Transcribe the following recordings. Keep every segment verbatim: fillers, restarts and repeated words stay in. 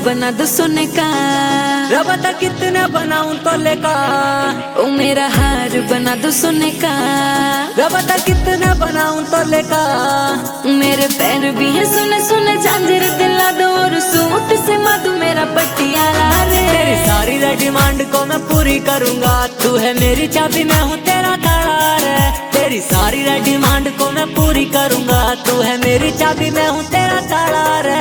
बना दो सोने का। बता कितना बनाऊं तोले का। ओ मेरा हार बना दो सोने का। बता कितना बनाऊं तोले का। मेरे पैर भी है सुने सुने झांझर दिला दो और सूट से मधु मेरा पटियाला रे। तेरी सारी डिमांड को मैं पूरी करूंगा, तू है मेरी चाबी मैं हूँ तेरा ताला रे। तेरी सारी डिमांड को मैं पूरी करूंगा, तू है मेरी चाबी मैं हूँ तेरा ताला रे।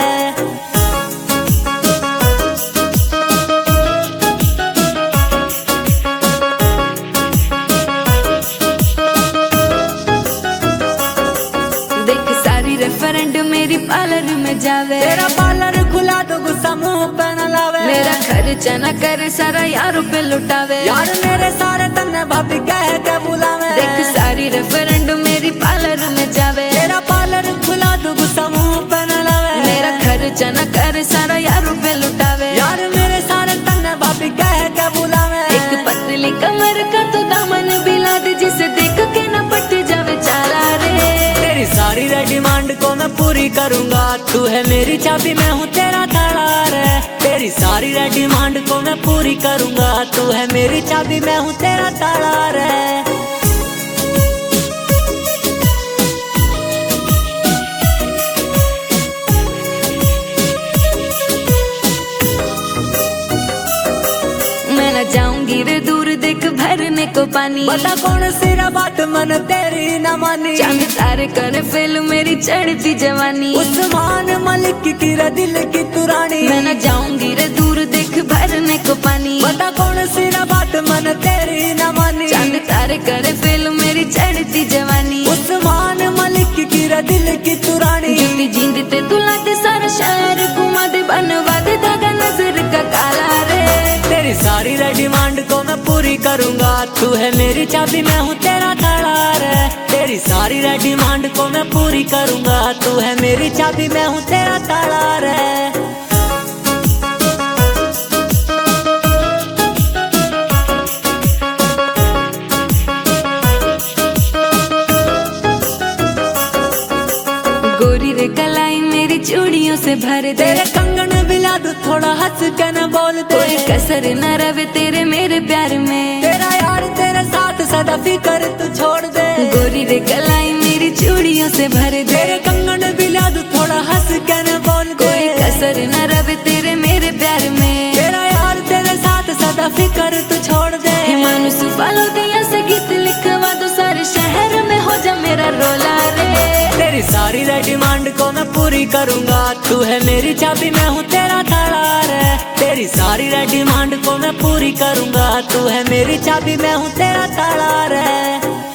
फ्रेंड मेरी पार्लर में जावे, तेरा पार्लर खुला तो गुस्सा मुंह पे न लावे। मेरा खर्चा न करे सारा यारों पे लुटावे। यार मेरे सारे तन्ने भाभी कह के बुलावे। देख सारी फ्रेंड मेरी पार्लर में जावे, तेरा पार्लर खुला तो गुस्सा मुंह पे न लावे। मेरा खर्चा न करे सारा यारों पे लुटावे। यार मेरे सारे तन्ने भाभी कह के बुलावे। एक पतली कमर का तो दामन बिला दे, जिसे देख के न पट जावे चाला रे। तेरी सारी डिमांड को मैं पूरी करूंगा, तू है मेरी चाबी मैं हूँ तेरा ताला रे। तेरी सारी डिमांड को मैं पूरी करूंगा, तू है मेरी चाबी मैं हूँ तेरा ताला रे। जाऊंगी रे दूर देख भरने को पानी। बता कौन सी बात मन तेरी न मानी। चांद तारे करे फेल मेरी चढ़ती जवानी। उस्मान मलिक की रे दिल की तुरानी। मैं न जाऊंगी रे दूर देख भरने को पानी। बता कौन सी बात मन तेरी न मानी। चांद तारे करे फेल मेरी चढ़ती जवानी। उस्मान मलिक की रे दिल की तुरानी। जुटी जींद ते तुला ते सारा शहर घुमा दे, बनवा दे धागा नजर का काला रे। तेरी सारी डिमांड को मैं पूरी करूंगा, तू है मेरी चाबी मैं हूँ तेरा ताला रे। तेरी सारी डिमांड को मैं पूरी करूंगा, तू है मेरी चाबी मैं हूँ तेरा ताला रे। गोरी रे कलाई मेरी चूड़ियों से भर दे। तेरे कंगन बिला दो थोड़ा हंस के न बोल दे। कोई कसर न रवे तेरे मेरे प्यार में। तेरा यार तेरे साथ सदा फिकर तू छोड़ दे। गोरी रे कलाई मेरी चूड़ियों से भर दे। तेरे कंगन बिला दो थोड़ा हंस के न बोल दे। कोई कसर न रवे तेरे मेरे प्यार में। तेरा यार तेरे साथ सदा फिकर तू छोड़ दे। मानुस वालों दिया से गीत लिखवा दो, सारे शहर में हो जा मेरा रोला रे। तेरी सारी डिमांड को मैं पूरी करूंगा, तू है मेरी चाबी मैं हूँ तेरा ताला रे। तेरी सारी डिमांड को मैं पूरी करूंगा, तू है मेरी चाबी मैं हूँ तेरा ताला रे।